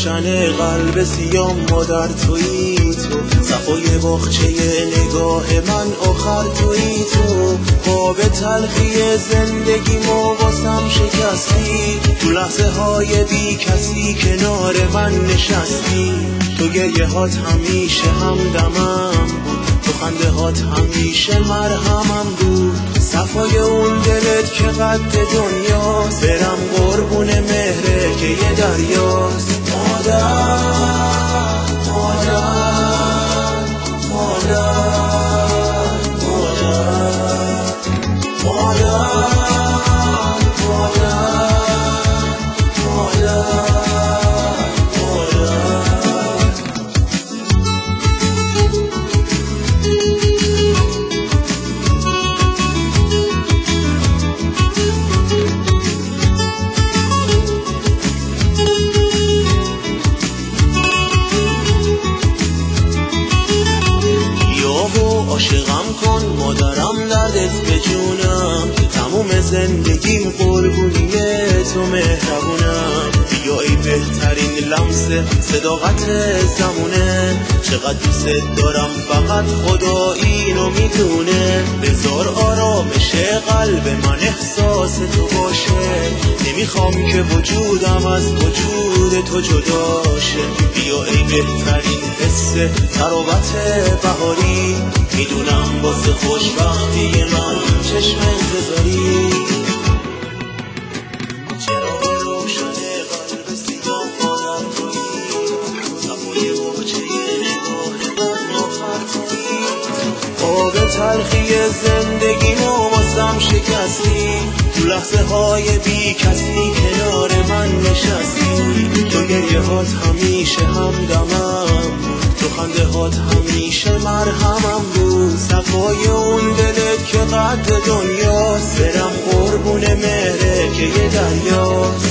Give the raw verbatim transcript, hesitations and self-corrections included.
روشن قلب سیام مادر تویی تو، صفای باغچه نگاه من آخر تویی تو، قاب تلخی زندگی ما واسم شکستی، تو لحظه های بی کسی کنار من نشستی، تو گریه هات همیشه همدمم بود، تو خنده هات همیشه مرهمم بود، صفای اون دلت که قد دنیاست، برم قربون مهره که یه دریاست. مادر مادر مادر مادر مادر عاشقم کن مادرم دردت به جونم، که تموم زندگیم قربونی تو مهربونم، بیا ای بهترین لمس صداقت زمونه، چقدر دوست دارم فقط خدا اینو میدونه، بذار آرامش قلب من احساس تو باشه، نمیخوام که وجودم از وجود تو جداشه، بیا ای بهترین حس تراوت بهاری، میدونم واسه خوشبختی من چشم انتظاری، چراغ روشن قلب سیاه مادر تویی، صفای باغچه نگاه من آخر تویی، قاب تلخی زندگی ما واسم شکستی، تو لحظه های بی کسی کنار من نشستی، تو گریه هات همیشه همدمم، تو خنده هات همیشه مرهمم بود، صفای اون دلت که قد دنیاست، برم قربون مهره که یه دریاست.